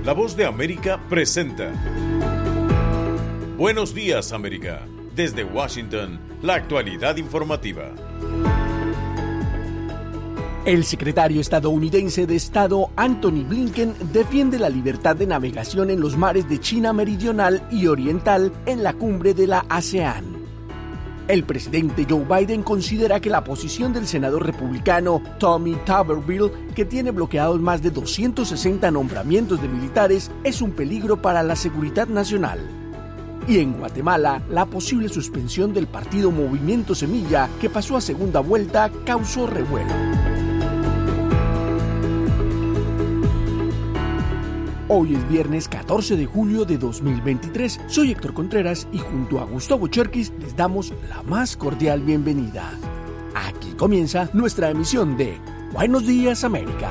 La Voz de América presenta Buenos Días, América. Desde Washington, la actualidad informativa. El secretario estadounidense de Estado, Antony Blinken, defiende la libertad de navegación en los mares de China Meridional y Oriental en la cumbre de la ASEAN. El presidente Joe Biden considera que la posición del senador republicano Tommy Tuberville, que tiene bloqueados más de 260 nombramientos de militares, es un peligro para la seguridad nacional. Y en Guatemala, la posible suspensión del partido Movimiento Semilla, que pasó a segunda vuelta, causó revuelo. Hoy es viernes 14 de julio de 2023. Soy Héctor Contreras y junto a Gustavo Cherkis les damos la más cordial bienvenida. Aquí comienza nuestra emisión de Buenos Días, América.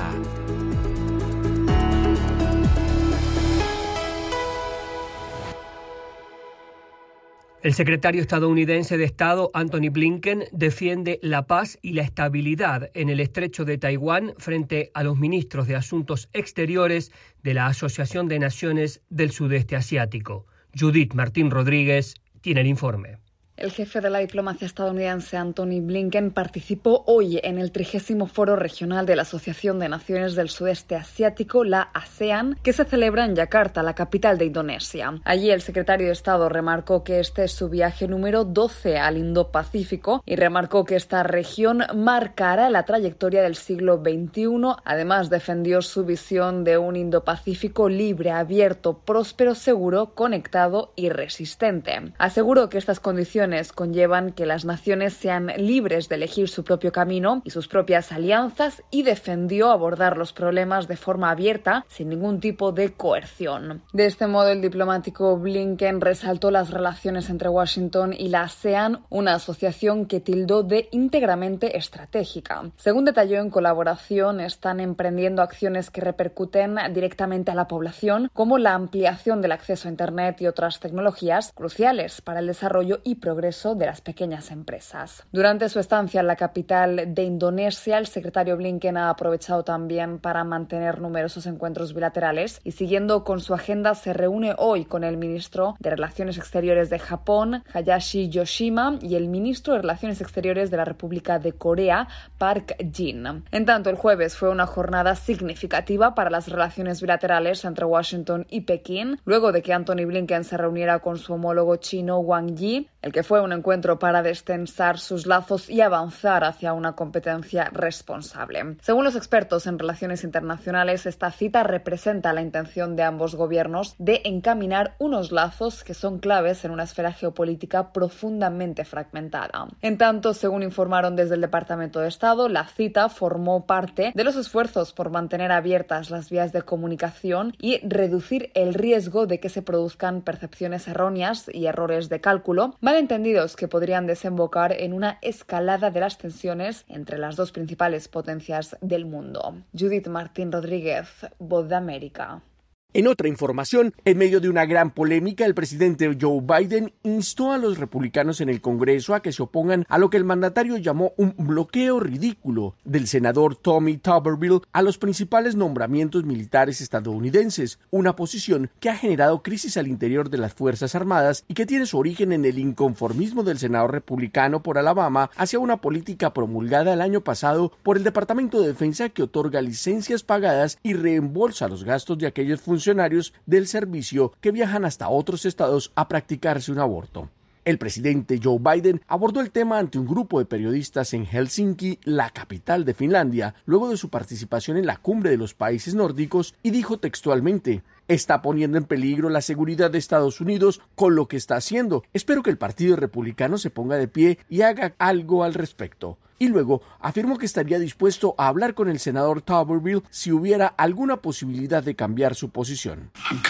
El secretario estadounidense de Estado, Antony Blinken, defiende la paz y la estabilidad en el estrecho de Taiwán frente a los ministros de Asuntos Exteriores de la Asociación de Naciones del Sudeste Asiático. Judith Martín Rodríguez tiene el informe. El jefe de la diplomacia estadounidense, Antony Blinken, participó hoy en el 30º Foro Regional de la Asociación de Naciones del Sudeste Asiático, la ASEAN, que se celebra en Yakarta, la capital de Indonesia. Allí el secretario de Estado remarcó que este es su viaje número 12 al Indo-Pacífico y remarcó que esta región marcará la trayectoria del siglo XXI. Además, defendió su visión de un Indo-Pacífico libre, abierto, próspero, seguro, conectado y resistente. Aseguró que estas condiciones conllevan que las naciones sean libres de elegir su propio camino y sus propias alianzas y defendió abordar los problemas de forma abierta, sin ningún tipo de coerción. De este modo, el diplomático Blinken resaltó las relaciones entre Washington y la ASEAN, una asociación que tildó de íntegramente estratégica. Según detalló, en colaboración están emprendiendo acciones que repercuten directamente a la población, como la ampliación del acceso a Internet y otras tecnologías cruciales para el desarrollo y progreso de las pequeñas empresas. Durante su estancia en la capital de Indonesia, el secretario Blinken ha aprovechado también para mantener numerosos encuentros bilaterales y, siguiendo con su agenda, se reúne hoy con el ministro de Relaciones Exteriores de Japón, Hayashi Yoshima, y el ministro de Relaciones Exteriores de la República de Corea, Park Jin. En tanto, el jueves fue una jornada significativa para las relaciones bilaterales entre Washington y Pekín, luego de que Antony Blinken se reuniera con su homólogo chino Wang Yi, el que fue un encuentro para destensar sus lazos y avanzar hacia una competencia responsable. Según los expertos en relaciones internacionales, esta cita representa la intención de ambos gobiernos de encaminar unos lazos que son claves en una esfera geopolítica profundamente fragmentada. En tanto, según informaron desde el Departamento de Estado, la cita formó parte de los esfuerzos por mantener abiertas las vías de comunicación y reducir el riesgo de que se produzcan percepciones erróneas y errores de cálculo, malentendidos que podrían desembocar en una escalada de las tensiones entre las dos principales potencias del mundo. Judith Martín Rodríguez, Voz de América. En otra información, en medio de una gran polémica, el presidente Joe Biden instó a los republicanos en el Congreso a que se opongan a lo que el mandatario llamó un bloqueo ridículo del senador Tommy Tuberville a los principales nombramientos militares estadounidenses, una posición que ha generado crisis al interior de las Fuerzas Armadas y que tiene su origen en el inconformismo del senador republicano por Alabama hacia una política promulgada el año pasado por el Departamento de Defensa que otorga licencias pagadas y reembolsa los gastos de aquellos funcionarios del servicio que viajan hasta otros estados a practicarse un aborto. El presidente Joe Biden abordó el tema ante un grupo de periodistas en Helsinki, la capital de Finlandia, luego de su participación en la cumbre de los países nórdicos y dijo textualmente: está poniendo en peligro la seguridad de Estados Unidos con lo que está haciendo. Espero que el Partido Republicano se ponga de pie y haga algo al respecto. Y luego afirmó que estaría dispuesto a hablar con el senador Tuberville si hubiera alguna posibilidad de cambiar su posición.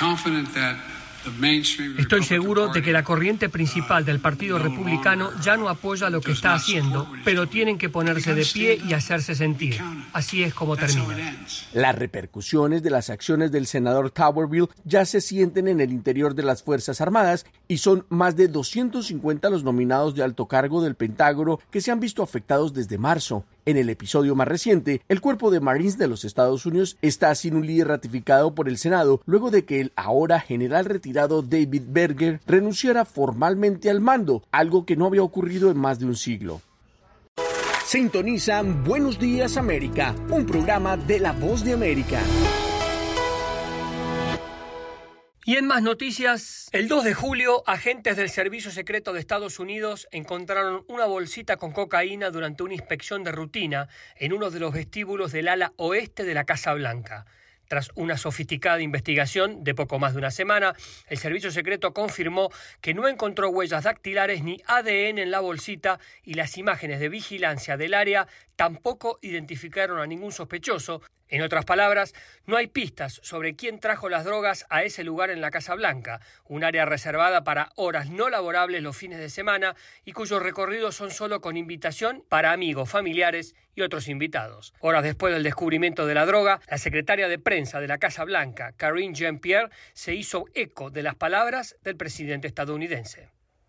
Estoy seguro de que la corriente principal del Partido Republicano ya no apoya lo que está haciendo, pero tienen que ponerse de pie y hacerse sentir. Así es como termina. Las repercusiones de las acciones del senador Tuberville ya se sienten en el interior de las Fuerzas Armadas y son más de 250 los nominados de alto cargo del Pentágono que se han visto afectados desde marzo. En el episodio más reciente, el Cuerpo de Marines de los Estados Unidos está sin un líder ratificado por el Senado luego de que el ahora general retirado David Berger renunciara formalmente al mando, algo que no había ocurrido en más de un siglo. Sintonizan Buenos Días América, un programa de La Voz de América. Y en más noticias, el 2 de julio, agentes del Servicio Secreto de Estados Unidos encontraron una bolsita con cocaína durante una inspección de rutina en uno de los vestíbulos del ala oeste de la Casa Blanca. Tras una sofisticada investigación de poco más de una semana, el Servicio Secreto confirmó que no encontró huellas dactilares ni ADN en la bolsita y las imágenes de vigilancia del área tampoco identificaron a ningún sospechoso. En otras palabras, no hay pistas sobre quién trajo las drogas a ese lugar en la Casa Blanca, un área reservada para horas no laborables los fines de semana y cuyos recorridos son solo con invitación para amigos, familiares y otros invitados. Horas después del descubrimiento de la droga, la secretaria de prensa de la Casa Blanca, Karine Jean-Pierre, se hizo eco de las palabras del presidente estadounidense.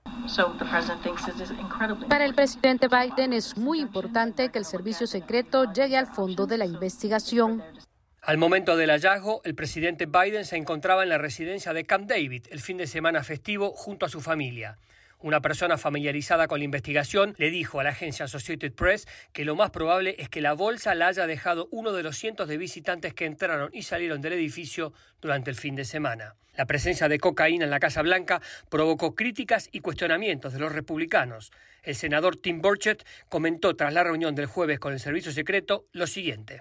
Para el presidente Biden es muy importante que el servicio secreto llegue al fondo de la investigación. Al momento del hallazgo, el presidente Biden se encontraba en la residencia de Camp David el fin de semana festivo junto a su familia. Una persona familiarizada con la investigación le dijo a la agencia Associated Press que lo más probable es que la bolsa la haya dejado uno de los cientos de visitantes que entraron y salieron del edificio durante el fin de semana. La presencia de cocaína en la Casa Blanca provocó críticas y cuestionamientos de los republicanos. El senador Tim Burchett comentó tras la reunión del jueves con el Servicio Secreto lo siguiente.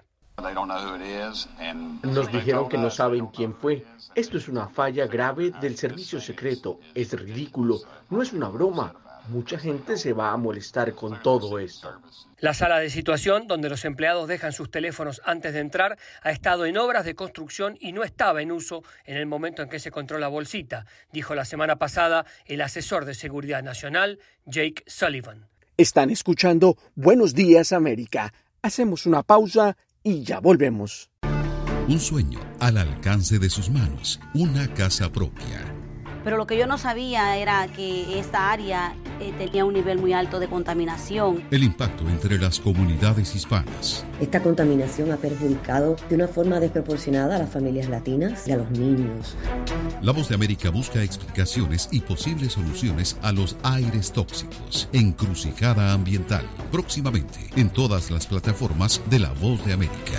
Nos dijeron que no saben quién fue. Esto es una falla grave del servicio secreto. Es ridículo. No es una broma. Mucha gente se va a molestar con todo esto. La sala de situación, donde los empleados dejan sus teléfonos antes de entrar, ha estado en obras de construcción y no estaba en uso en el momento en que se encontró la bolsita, dijo la semana pasada el asesor de Seguridad Nacional, Jake Sullivan. Están escuchando Buenos Días América. Hacemos una pausa y ya volvemos. Un sueño al alcance de sus manos, una casa propia. Pero lo que yo no sabía era que esta área tenía un nivel muy alto de contaminación. El impacto entre las comunidades hispanas. Esta contaminación ha perjudicado de una forma desproporcionada a las familias latinas y a los niños. La Voz de América busca explicaciones y posibles soluciones a los aires tóxicos. Encrucijada Ambiental. Próximamente en todas las plataformas de La Voz de América.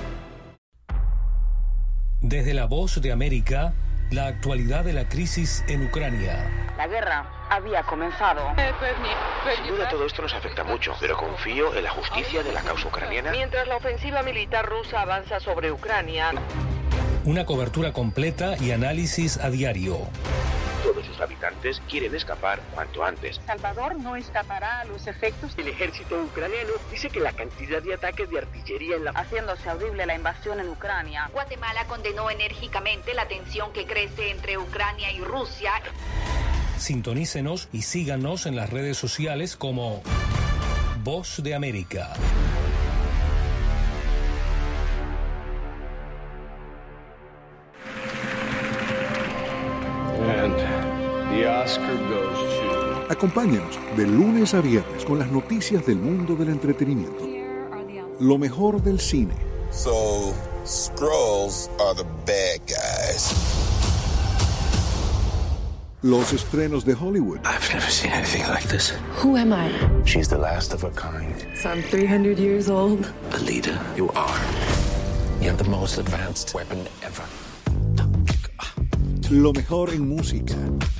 Desde La Voz de América, la actualidad de la crisis en Ucrania. La guerra había comenzado. Sin duda todo esto nos afecta mucho, pero confío en la justicia de la causa ucraniana. Mientras la ofensiva militar rusa avanza sobre Ucrania. Una cobertura completa y análisis a diario. Todos sus habitantes quieren escapar cuanto antes. Salvador no escapará a los efectos. El ejército ucraniano dice que la cantidad de ataques de artillería en la... haciéndose audible la invasión en Ucrania. Guatemala condenó enérgicamente la tensión que crece entre Ucrania y Rusia. Sintonícenos y síganos en las redes sociales como Voz de América. Acompáñanos de lunes a viernes con las noticias del mundo del entretenimiento. Lo mejor del cine. So, Skrulls are the bad guys. Los estrenos de Hollywood. I've never seen anything like this. Who am I? She's the last of her kind. So I'm 300 years old. The leader you are. You have the most advanced weapon ever. Lo mejor en música.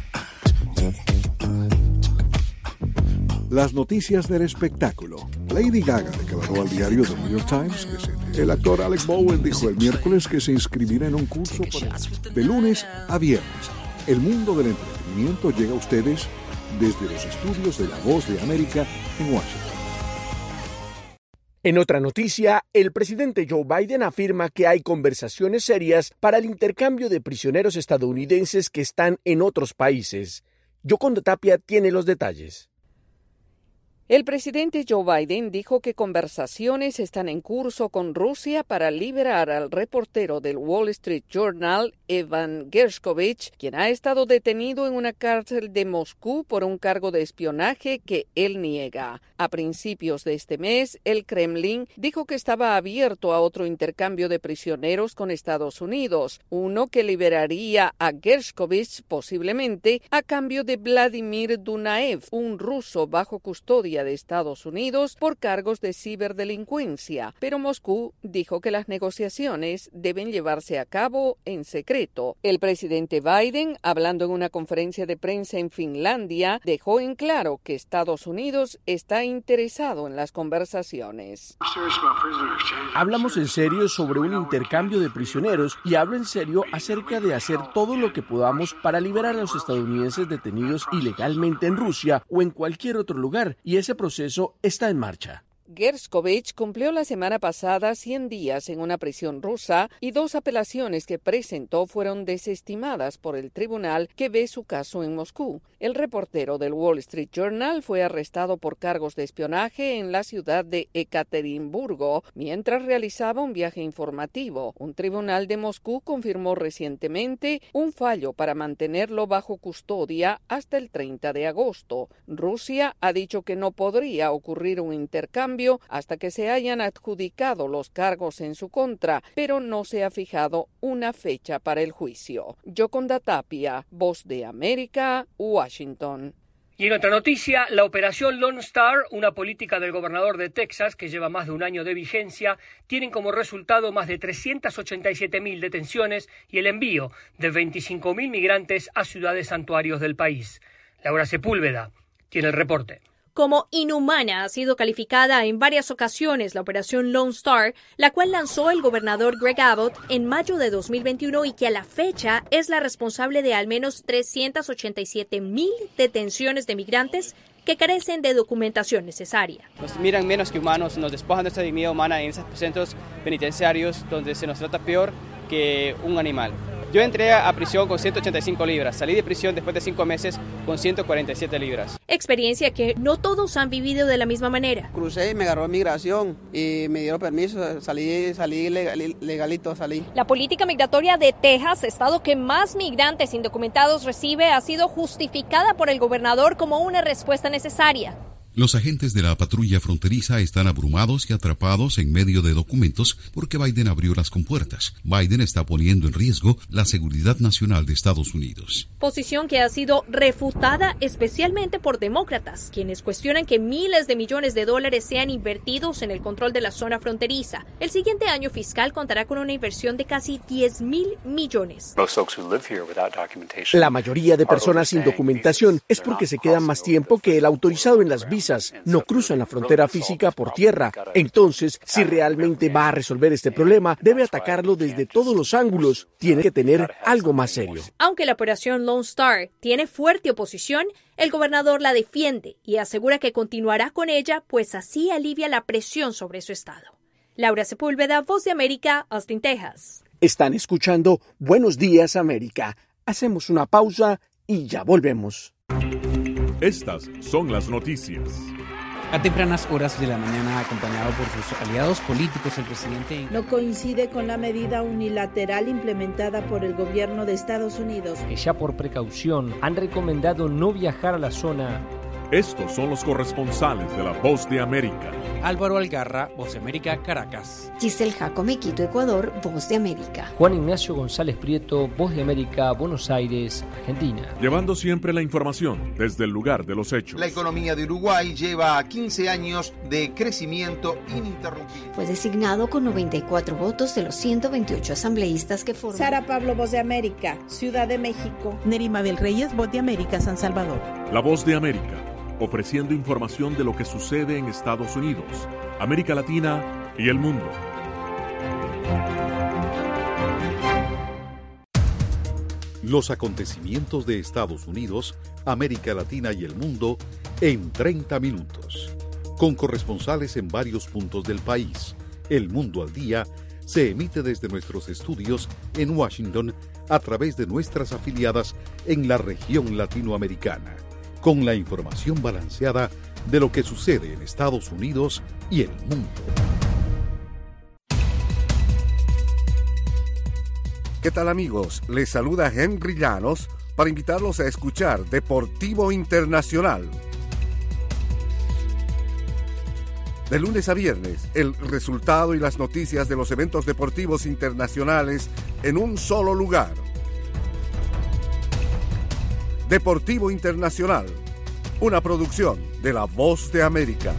Las noticias del espectáculo. Lady Gaga declaró al diario The New York Times que el actor Alec Bowen dijo el miércoles que se inscribirá en un curso de lunes a viernes. El mundo del entretenimiento llega a ustedes desde los estudios de La Voz de América en Washington. En otra noticia, el presidente Joe Biden afirma que hay conversaciones serias para el intercambio de prisioneros estadounidenses que están en otros países. Yoconda Tapia tiene los detalles. El presidente Joe Biden dijo que conversaciones están en curso con Rusia para liberar al reportero del Wall Street Journal, Evan Gershkovich, quien ha estado detenido en una cárcel de Moscú por un cargo de espionaje que él niega. A principios de este mes, el Kremlin dijo que estaba abierto a otro intercambio de prisioneros con Estados Unidos, uno que liberaría a Gershkovich posiblemente a cambio de Vladimir Dunaev, un ruso bajo custodia de Estados Unidos por cargos de ciberdelincuencia, pero Moscú dijo que las negociaciones deben llevarse a cabo en secreto. El presidente Biden, hablando en una conferencia de prensa en Finlandia, dejó en claro que Estados Unidos está interesado en las conversaciones. Hablamos en serio sobre un intercambio de prisioneros y hablo en serio acerca de hacer todo lo que podamos para liberar a los estadounidenses detenidos ilegalmente en Rusia o en cualquier otro lugar, y ese proceso está en marcha. Gershkovich cumplió la semana pasada 100 días en una prisión rusa y 2 apelaciones que presentó fueron desestimadas por el tribunal que ve su caso en Moscú. El reportero del Wall Street Journal fue arrestado por cargos de espionaje en la ciudad de Ekaterimburgo mientras realizaba un viaje informativo. Un tribunal de Moscú confirmó recientemente un fallo para mantenerlo bajo custodia hasta el 30 de agosto. Rusia ha dicho que no podría ocurrir un intercambio hasta que se hayan adjudicado los cargos en su contra, pero no se ha fijado una fecha para el juicio. Yoconda Tapia, Voz de América, Washington. Y en otra noticia, la operación Lone Star, una política del gobernador de Texas que lleva más de un año de vigencia, tienen como resultado más de 387.000 detenciones y el envío de 25.000 migrantes a ciudades santuarios del país. Laura Sepúlveda tiene el reporte. Como inhumana ha sido calificada en varias ocasiones la operación Lone Star, la cual lanzó el gobernador Greg Abbott en mayo de 2021 y que a la fecha es la responsable de al menos 387.000 detenciones de migrantes que carecen de documentación necesaria. Nos miran menos que humanos, nos despojan de nuestra dignidad humana en esos centros penitenciarios donde se nos trata peor que un animal. Yo entré a prisión con 185 libras, salí de prisión después de 5 meses con 147 libras. Experiencia que no todos han vivido de la misma manera. Crucé y me agarró migración y me dieron permiso, salí legalito, salí. La política migratoria de Texas, estado que más migrantes indocumentados recibe, ha sido justificada por el gobernador como una respuesta necesaria. Los agentes de la patrulla fronteriza están abrumados y atrapados en medio de documentos porque Biden abrió las compuertas. Biden está poniendo en riesgo la seguridad nacional de Estados Unidos. Posición que ha sido refutada especialmente por demócratas, quienes cuestionan que miles de millones de dólares sean invertidos en el control de la zona fronteriza. El siguiente año fiscal contará con una inversión de casi 10.000 millones. La mayoría de personas sin documentación es porque se quedan más tiempo que el autorizado en las visas. No cruzan la frontera física por tierra. Entonces, si realmente va a resolver este problema, debe atacarlo desde todos los ángulos. Tiene que tener algo más serio. Aunque la operación Lone Star tiene fuerte oposición, el gobernador la defiende y asegura que continuará con ella, pues así alivia la presión sobre su estado. Laura Sepúlveda, Voz de América, Austin, Texas. Están escuchando Buenos Días, América. Hacemos una pausa y ya volvemos. Estas son las noticias. A tempranas horas de la mañana, acompañado por sus aliados políticos, el presidente no coincide con la medida unilateral implementada por el gobierno de Estados Unidos, que ya por precaución han recomendado no viajar a la zona. Estos son los corresponsales de La Voz de América. Álvaro Algarra, Voz de América, Caracas. Giselle Jacome, Quito, Ecuador, Voz de América. Juan Ignacio González Prieto, Voz de América, Buenos Aires, Argentina. Llevando siempre la información desde el lugar de los hechos. La economía de Uruguay lleva 15 años de crecimiento ininterrumpido. Fue designado con 94 votos de los 128 asambleístas que forman. Sara Pablo, Voz de América, Ciudad de México. Nerima Bel Reyes, Voz de América, San Salvador. La Voz de América, ofreciendo información de lo que sucede en Estados Unidos, América Latina y el mundo. Los acontecimientos de Estados Unidos, América Latina y el mundo en 30 minutos. Con corresponsales en varios puntos del país. El Mundo al Día se emite desde nuestros estudios en Washington a través de nuestras afiliadas en la región latinoamericana. Con la información balanceada de lo que sucede en Estados Unidos y el mundo. ¿Qué tal, amigos? Les saluda Henry Llanos para invitarlos a escuchar Deportivo Internacional. De lunes a viernes, el resultado y las noticias de los eventos deportivos internacionales en un solo lugar. Deportivo Internacional, una producción de La Voz de América.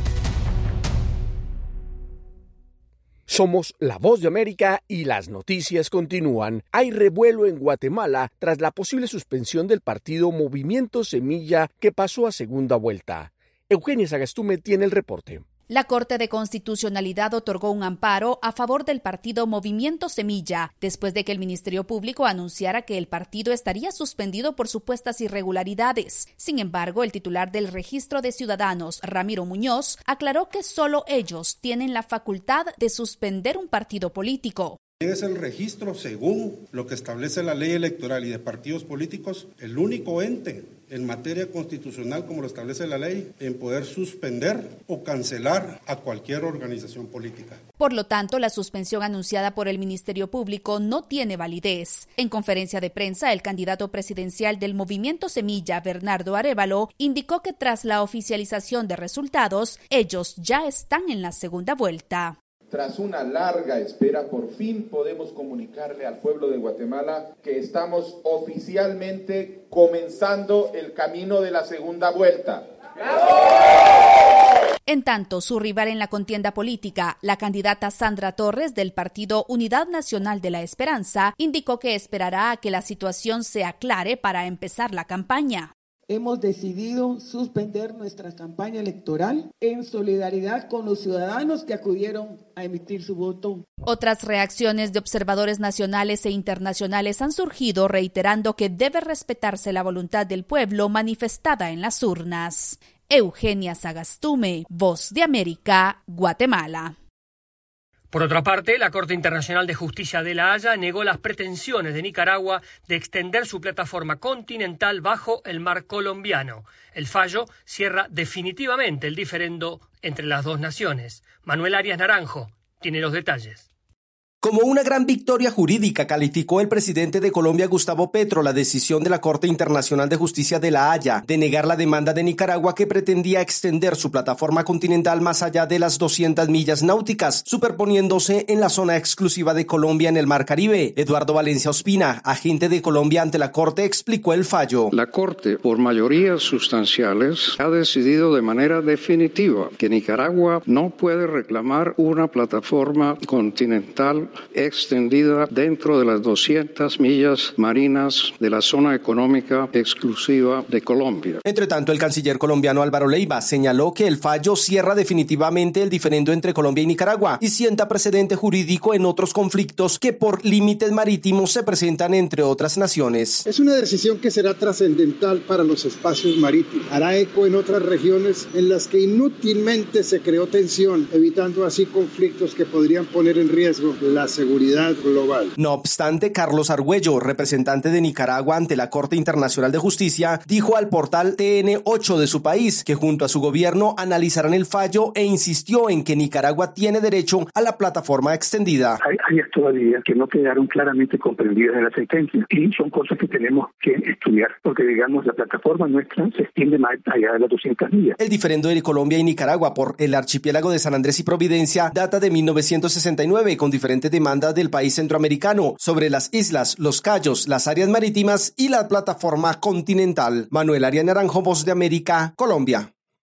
Somos La Voz de América y las noticias continúan. Hay revuelo en Guatemala tras la posible suspensión del partido Movimiento Semilla que pasó a segunda vuelta. Eugenia Sagastume tiene el reporte. La Corte de Constitucionalidad otorgó un amparo a favor del partido Movimiento Semilla, después de que el Ministerio Público anunciara que el partido estaría suspendido por supuestas irregularidades. Sin embargo, el titular del Registro de Ciudadanos, Ramiro Muñoz, aclaró que solo ellos tienen la facultad de suspender un partido político. Es el registro, según lo que establece la ley electoral y de partidos políticos, el único ente en materia constitucional, como lo establece la ley, en poder suspender o cancelar a cualquier organización política. Por lo tanto, la suspensión anunciada por el Ministerio Público no tiene validez. En conferencia de prensa, el candidato presidencial del Movimiento Semilla, Bernardo Arévalo, indicó que tras la oficialización de resultados, ellos ya están en la segunda vuelta. Tras una larga espera, por fin podemos comunicarle al pueblo de Guatemala que estamos oficialmente comenzando el camino de la segunda vuelta. En tanto, su rival en la contienda política, la candidata Sandra Torres del partido Unidad Nacional de la Esperanza, indicó que esperará a que la situación se aclare para empezar la campaña. Hemos decidido suspender nuestra campaña electoral en solidaridad con los ciudadanos que acudieron a emitir su voto. Otras reacciones de observadores nacionales e internacionales han surgido reiterando que debe respetarse la voluntad del pueblo manifestada en las urnas. Eugenia Sagastume, Voz de América, Guatemala. Por otra parte, la Corte Internacional de Justicia de La Haya negó las pretensiones de Nicaragua de extender su plataforma continental bajo el mar colombiano. El fallo cierra definitivamente el diferendo entre las dos naciones. Manuel Arias Naranjo tiene los detalles. Como una gran victoria jurídica, calificó el presidente de Colombia, Gustavo Petro, la decisión de la Corte Internacional de Justicia de La Haya de negar la demanda de Nicaragua que pretendía extender su plataforma continental más allá de las 200 millas náuticas, superponiéndose en la zona exclusiva de Colombia en el Mar Caribe. Eduardo Valencia Ospina, agente de Colombia ante la Corte, explicó el fallo. La Corte, por mayorías sustanciales, ha decidido de manera definitiva que Nicaragua no puede reclamar una plataforma continental extendida dentro de las 200 millas marinas de la zona económica exclusiva de Colombia. Entre tanto, el canciller colombiano Álvaro Leiva señaló que el fallo cierra definitivamente el diferendo entre Colombia y Nicaragua y sienta precedente jurídico en otros conflictos que por límites marítimos se presentan entre otras naciones. Es una decisión que será trascendental para los espacios marítimos. Hará eco en otras regiones en las que inútilmente se creó tensión, evitando así conflictos que podrían poner en riesgo la seguridad global. No obstante, Carlos Argüello, representante de Nicaragua ante la Corte Internacional de Justicia, dijo al portal TN8 de su país que junto a su gobierno analizarán el fallo e insistió en que Nicaragua tiene derecho a la plataforma extendida. Hay áreas todavía que no quedaron claramente comprendidas en la sentencia y son cosas que tenemos que estudiar, porque digamos la plataforma nuestra se extiende más allá de las 200 millas. El diferendo de Colombia y Nicaragua por el archipiélago de San Andrés y Providencia data de 1969 con diferentes demandas del país centroamericano sobre las islas, los cayos, las áreas marítimas y la plataforma continental. Manuel Arias Naranjo, Voz de América, Colombia.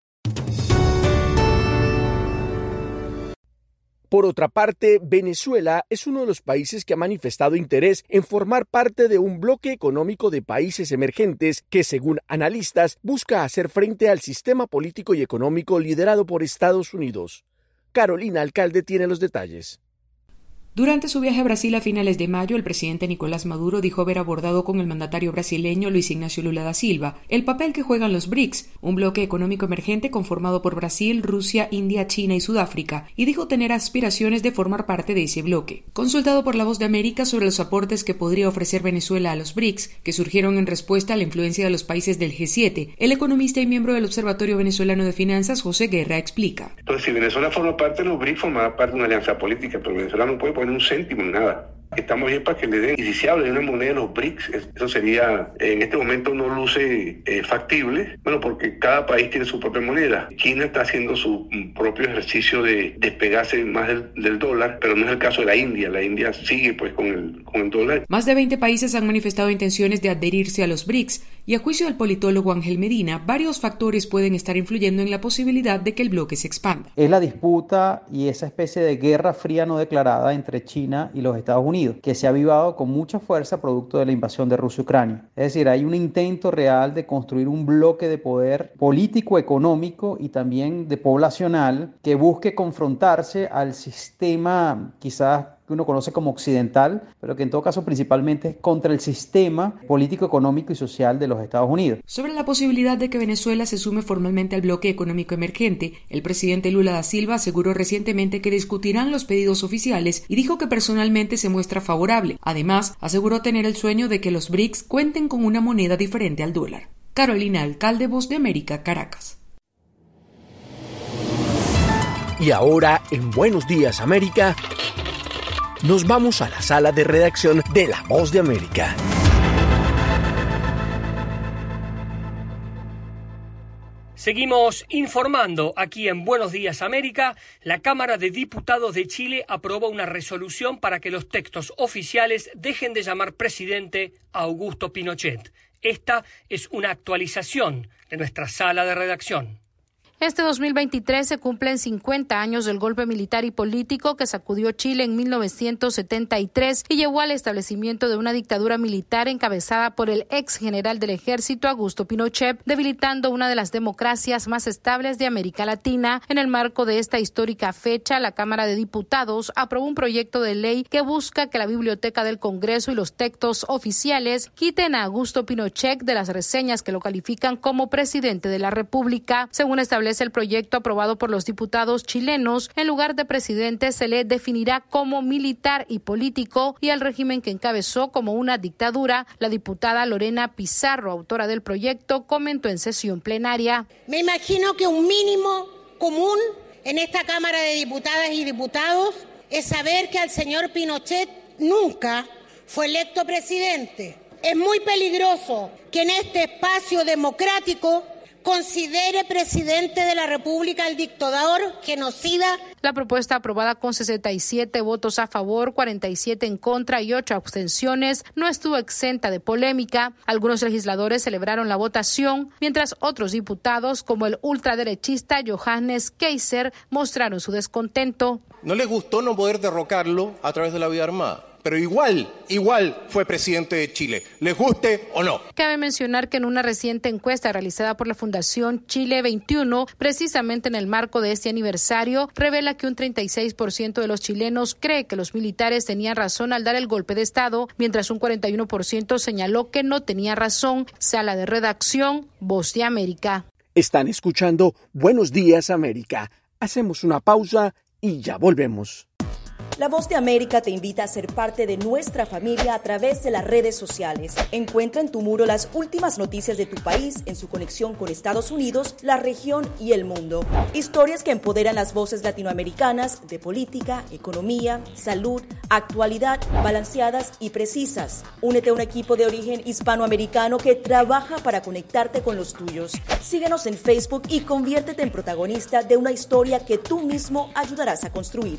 Por otra parte, Venezuela es uno de los países que ha manifestado interés en formar parte de un bloque económico de países emergentes que, según analistas, busca hacer frente al sistema político y económico liderado por Estados Unidos. Carolina Alcalde tiene los detalles. Durante su viaje a Brasil a finales de mayo, el presidente Nicolás Maduro dijo haber abordado con el mandatario brasileño Luis Ignacio Lula da Silva el papel que juegan los BRICS, un bloque económico emergente conformado por Brasil, Rusia, India, China y Sudáfrica, y dijo tener aspiraciones de formar parte de ese bloque. Consultado por La Voz de América sobre los aportes que podría ofrecer Venezuela a los BRICS, que surgieron en respuesta a la influencia de los países del G7, el economista y miembro del Observatorio Venezolano de Finanzas, José Guerra, explica. Entonces, si Venezuela forma parte de los BRICS, formará parte de una alianza política, pero Venezuela no puede poner un céntimo en nada. Estamos bien para que le den, y si se habla de una moneda de los BRICS, eso sería, en este momento no luce factible, bueno, porque cada país tiene su propia moneda. China está haciendo su propio ejercicio de despegarse más del dólar, pero no es el caso de la India sigue pues con el dólar. Más de 20 países han manifestado intenciones de adherirse a los BRICS, y a juicio del politólogo Ángel Medina, varios factores pueden estar influyendo en la posibilidad de que el bloque se expanda. Es la disputa y esa especie de guerra fría no declarada entre China y los Estados Unidos, que se ha avivado con mucha fuerza producto de la invasión de Rusia a Ucrania. Es decir, hay un intento real de construir un bloque de poder político, económico y también de poblacional que busque confrontarse al sistema quizás que uno conoce como occidental, pero que en todo caso principalmente es contra el sistema político, económico y social de los Estados Unidos. Sobre la posibilidad de que Venezuela se sume formalmente al bloque económico emergente, el presidente Lula da Silva aseguró recientemente que discutirán los pedidos oficiales y dijo que personalmente se muestra favorable. Además, aseguró tener el sueño de que los BRICS cuenten con una moneda diferente al dólar. Carolina Alcalde, Voz de América, Caracas. Y ahora, en Buenos Días América, nos vamos a la sala de redacción de La Voz de América. Seguimos informando aquí en Buenos Días América. La Cámara de Diputados de Chile aprobó una resolución para que los textos oficiales dejen de llamar presidente a Augusto Pinochet. Esta es una actualización de nuestra sala de redacción. Este 2023 se cumplen 50 años del golpe militar y político que sacudió Chile en 1973 y llevó al establecimiento de una dictadura militar encabezada por el ex general del ejército Augusto Pinochet, debilitando una de las democracias más estables de América Latina. En el marco de esta histórica fecha, la Cámara de Diputados aprobó un proyecto de ley que busca que la Biblioteca del Congreso y los textos oficiales quiten a Augusto Pinochet de las reseñas que lo califican como presidente de la República. Según establece el proyecto aprobado por los diputados chilenos, en lugar de presidente se le definirá como militar y político y al régimen que encabezó como una dictadura. La diputada Lorena Pizarro, autora del proyecto, comentó en sesión plenaria. Me imagino que un mínimo común en esta Cámara de Diputadas y Diputados es saber que al señor Pinochet nunca fue electo presidente. Es muy peligroso que en este espacio democrático considere presidente de la República al dictador genocida. La propuesta, aprobada con 67 votos a favor, 47 en contra y 8 abstenciones, no estuvo exenta de polémica. Algunos legisladores celebraron la votación, mientras otros diputados, como el ultraderechista Johannes Kaiser, mostraron su descontento. No les gustó no poder derrocarlo a través de la vía armada, pero igual fue presidente de Chile, les guste o no. Cabe mencionar que en una reciente encuesta realizada por la Fundación Chile 21, precisamente en el marco de este aniversario, revela que un 36% de los chilenos cree que los militares tenían razón al dar el golpe de Estado, mientras un 41% señaló que no tenía razón. Sala de redacción, Voz de América. Están escuchando Buenos Días América. Hacemos una pausa y ya volvemos. La Voz de América te invita a ser parte de nuestra familia a través de las redes sociales. Encuentra en tu muro las últimas noticias de tu país en su conexión con Estados Unidos, la región y el mundo. Historias que empoderan las voces latinoamericanas de política, economía, salud, actualidad, balanceadas y precisas. Únete a un equipo de origen hispanoamericano que trabaja para conectarte con los tuyos. Síguenos en Facebook y conviértete en protagonista de una historia que tú mismo ayudarás a construir.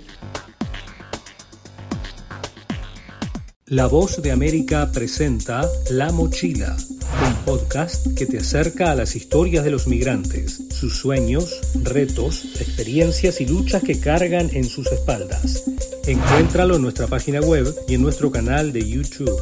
La Voz de América presenta La Mochila, un podcast que te acerca a las historias de los migrantes, sus sueños, retos, experiencias y luchas que cargan en sus espaldas. Encuéntralo en nuestra página web y en nuestro canal de YouTube.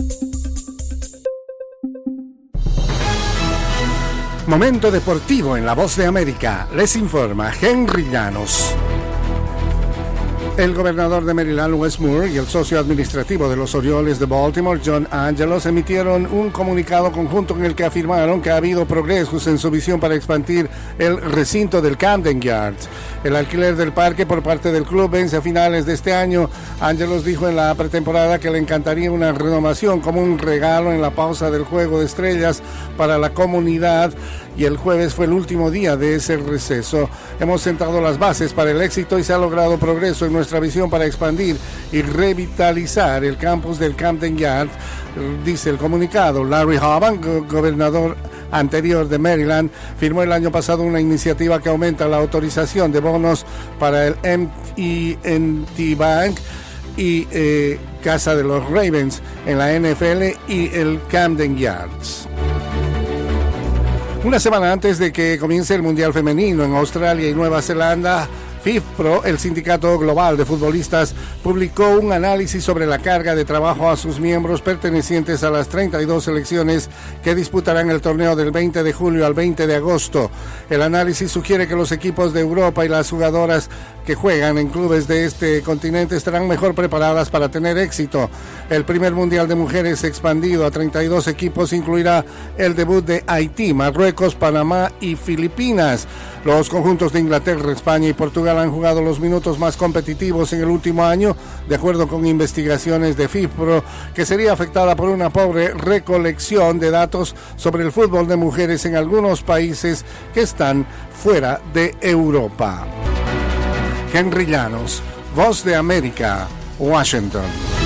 Momento deportivo en La Voz de América. Les informa Henry Llanos. El gobernador de Maryland, Wes Moore, y el socio administrativo de los Orioles de Baltimore, John Angelos, emitieron un comunicado conjunto en el que afirmaron que ha habido progresos en su visión para expandir el recinto del Camden Yards. El alquiler del parque por parte del club vence a finales de este año. Angelos dijo en la pretemporada que le encantaría una renovación como un regalo en la pausa del Juego de Estrellas para la comunidad, y el jueves fue el último día de ese receso. Hemos sentado las bases para el éxito y se ha logrado progreso en nuestra visión para expandir y revitalizar el campus del Camden Yards, dice el comunicado. Larry Hoban, gobernador anterior de Maryland, firmó el año pasado una iniciativa que aumenta la autorización de bonos para el M&T Bank y Casa de los Ravens en la NFL y el Camden Yards. Una semana antes de que comience el Mundial Femenino en Australia y Nueva Zelanda, FIFPro, el sindicato global de futbolistas, publicó un análisis sobre la carga de trabajo a sus miembros pertenecientes a las 32 selecciones que disputarán el torneo del 20 de julio al 20 de agosto. El análisis sugiere que los equipos de Europa y las jugadoras que juegan en clubes de este continente estarán mejor preparadas para tener éxito. El primer Mundial de Mujeres expandido a 32 equipos incluirá el debut de Haití, Marruecos, Panamá y Filipinas. Los conjuntos de Inglaterra, España y Portugal han jugado los minutos más competitivos en el último año, de acuerdo con investigaciones de FIFPro, que sería afectada por una pobre recolección de datos sobre el fútbol de mujeres en algunos países que están fuera de Europa. Henry Llanos, Voz de América, Washington.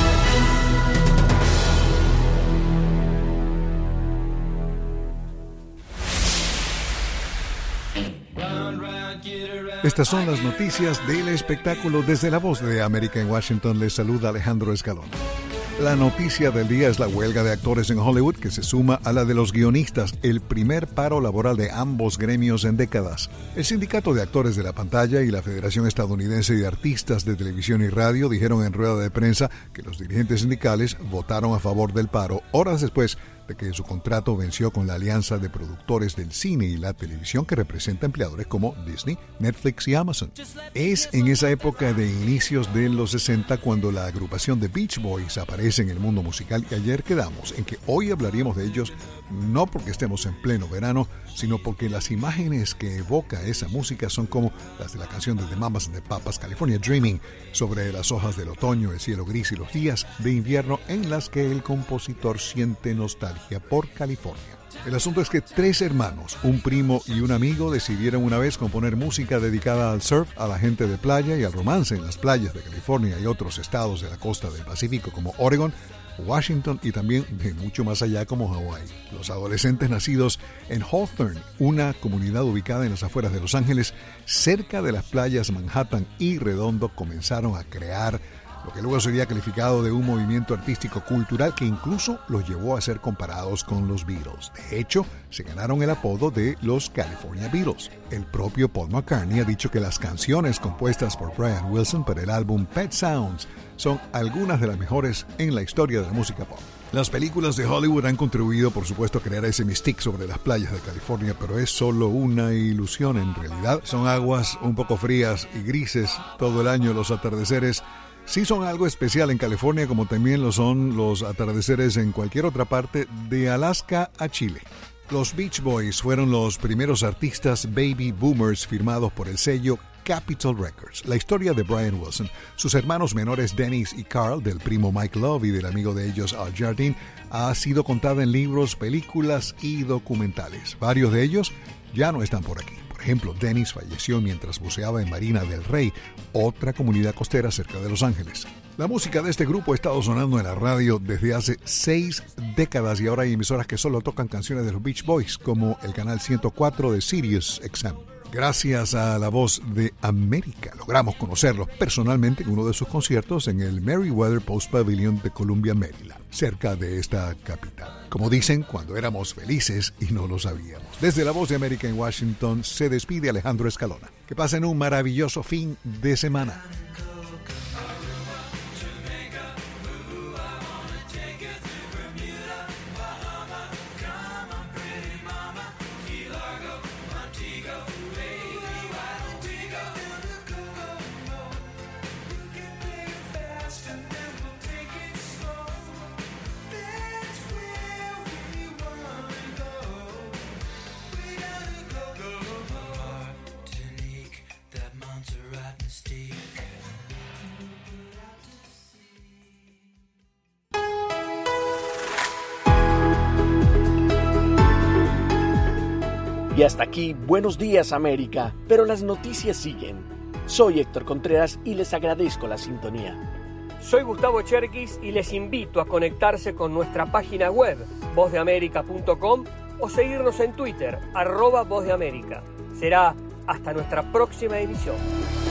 Estas son las noticias del espectáculo. Desde la Voz de América en Washington les saluda Alejandro Escalón. La noticia del día es la huelga de actores en Hollywood, que se suma a la de los guionistas, el primer paro laboral de ambos gremios en décadas. El Sindicato de Actores de la Pantalla y la Federación Estadounidense de Artistas de Televisión y Radio dijeron en rueda de prensa que los dirigentes sindicales votaron a favor del paro horas después de que su contrato venció con la alianza de productores del cine y la televisión que representa empleadores como Disney, Netflix y Amazon. Es en esa época de inicios de los 60 cuando la agrupación de Beach Boys aparece en el mundo musical, y ayer quedamos en que hoy hablaríamos de ellos no porque estemos en pleno verano, sino porque las imágenes que evoca esa música son como las de la canción de The Mamas and the Papas, California Dreaming, sobre las hojas del otoño, el cielo gris y los días de invierno en las que el compositor siente nostalgia por California. El asunto es que 3 hermanos, un primo y un amigo, decidieron una vez componer música dedicada al surf, a la gente de playa y al romance en las playas de California y otros estados de la costa del Pacífico como Oregon, Washington y también de mucho más allá como Hawái. Los adolescentes nacidos en Hawthorne, una comunidad ubicada en las afueras de Los Ángeles, cerca de las playas Manhattan y Redondo, comenzaron a crear lo que luego sería calificado de un movimiento artístico cultural que incluso los llevó a ser comparados con los Beatles. De hecho, se ganaron el apodo de los California Beatles. El propio Paul McCartney ha dicho que las canciones compuestas por Brian Wilson para el álbum Pet Sounds son algunas de las mejores en la historia de la música pop. Las películas de Hollywood han contribuido, por supuesto, a crear ese mystique sobre las playas de California, pero es solo una ilusión. En realidad, son aguas un poco frías y grises todo el año. Los atardeceres sí son algo especial en California, como también lo son los atardeceres en cualquier otra parte, de Alaska a Chile. Los Beach Boys fueron los primeros artistas baby boomers firmados por el sello Capitol Records. La historia de Brian Wilson, sus hermanos menores Dennis y Carl, del primo Mike Love y del amigo de ellos Al Jardine, ha sido contada en libros, películas y documentales. Varios de ellos ya no están por aquí. Por ejemplo, Dennis falleció mientras buceaba en Marina del Rey, otra comunidad costera cerca de Los Ángeles. La música de este grupo ha estado sonando en la radio desde hace 6 décadas y ahora hay emisoras que solo tocan canciones de los Beach Boys, como el canal 104 de Sirius XM. Gracias a La Voz de América logramos conocerlos personalmente en uno de sus conciertos en el Merriweather Post Pavilion de Columbia, Maryland, cerca de esta capital. Como dicen, cuando éramos felices y no lo sabíamos. Desde La Voz de América en Washington se despide Alejandro Escalona. Que pasen un maravilloso fin de semana. Y hasta aquí, Buenos Días América, pero las noticias siguen. Soy Héctor Contreras y les agradezco la sintonía. Soy Gustavo Cherkis y les invito a conectarse con nuestra página web, vozdeamerica.com, o seguirnos en Twitter, @vozdeamerica. Será hasta nuestra próxima emisión.